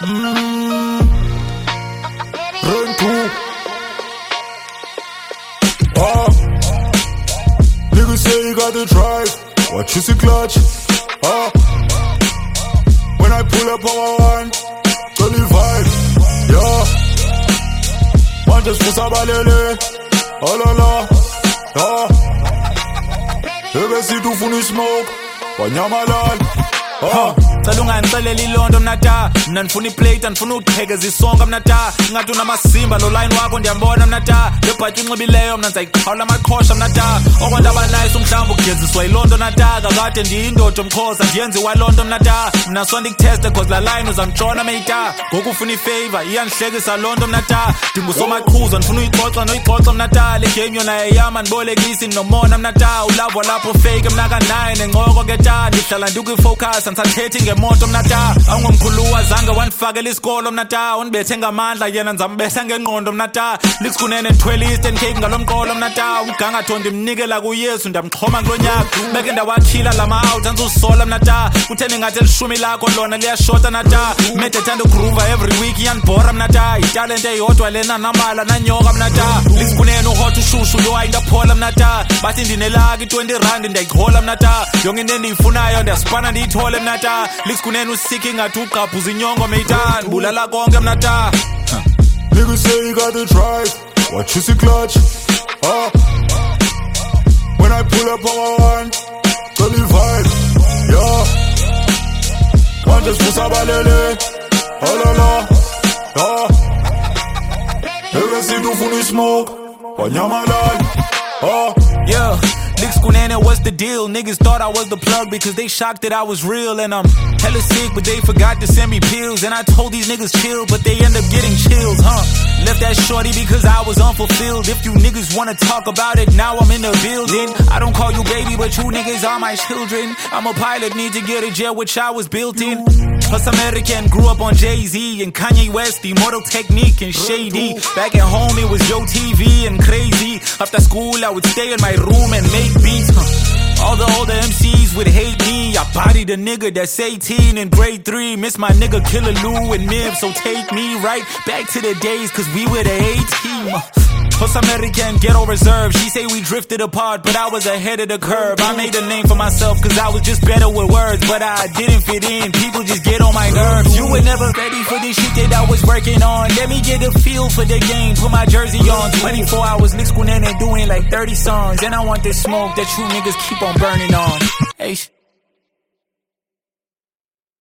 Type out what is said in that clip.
Run two. Niggas say you got the drive, watch you see clutch. When I pull up on my one, gully vibe, yeah. Manches fusa balele, oh la la, yeah. Ebe si tu funi smoke, wanyamalal, Cela ungangixeleli ilondo mnata mina nifuna iplate andifuna uqhekeza isonka mnata ngathi unamasimba lo line wakho ndiyambona mnata le bhathi unxibileyo mna ndizayiqhawula amaqhosha mnata okwento abanice umhlawumbe ukugeziswa ilondo mnata kakade ndiyindoda omkhosa ndiyenziwa lonto mnata mna sonto ikuteste cause la line uzamtshona meyita ngoku ufuna ifavor iyandihlekisa lonto mnata ndingusomaqhuzo ndifuna uyixoxa noyixoxa mnata le game yona yeyama ndibolekisi nomona mnata ulavo lapho fake mnakanaye nencoko ke ta ndihlala ndikwifocus andisathethi ngemoto mnata awungomkhulu wazange wandifakela isikolo mnata undibethe ngamandla yena ndizambetha ngengqondo mnata liksikunene ndithwele i-Eastern Cape ngalomqolo mnata umgangatho ndimnikela kuyesu ndiyamxhoma kulo nyaka beke ndawakhila lama-out andizusola mnata kutheni ngathi elishumi lakho lona liyashota mnata mede ethanda ugroova every week iyandibhora mnata italente eyodwa lena namala nanyoka mnata liksikunene uhot ushushu yohayi ndaphola mnata bathi ndinelaki 20 rand ndiyayihola mnata yonke into endiyifunayo ndiyasipana ndiyithole mnata liksikunene usiki ngathi uqabhuza inyongo meyitani bulala konke mnata. Niggas say you got the drive, watch you see clutch. When I pull up on my one, gully vibe, yeah. Manches fusa balele, oh la la, yeah. Ebe si tu funi smoke, wanyamalal, yeah. Liksikunene, what's the deal? Niggas thought I was the plug because they shocked that I was real. And I'm hella sick, but they forgot to send me pills. And I told these niggas chill, but they end up getting chills, Left that shorty because I was unfulfilled. If you niggas wanna talk about it, now I'm in the building. I don't call you baby, but you niggas are my children. I'm a pilot, need to get a jet, which I was built in. Plus American, grew up on Jay-Z and Kanye West, Immortal Technique and Shady. Back at home it was Yo TV and Crazy. After school I would stay in my room and make beats, All the older MCs would hate me. I bodied a nigga that's 18 in grade 3. Miss my nigga Killer Lou and Nib, so take me right back to the days, cause we were the A-team. Plus American, ghetto reserve. She say we drifted apart, but I was ahead of the curve. I made a name for myself cause I was just better with words, but I didn't fit in. People just get on my nerves. You were never ready for this shit that I was working on. Let me get a feel for the game, put my jersey on. 24 hours, Liksikunene doing like 30 songs. And I want this smoke that you niggas keep on burning on. Hey.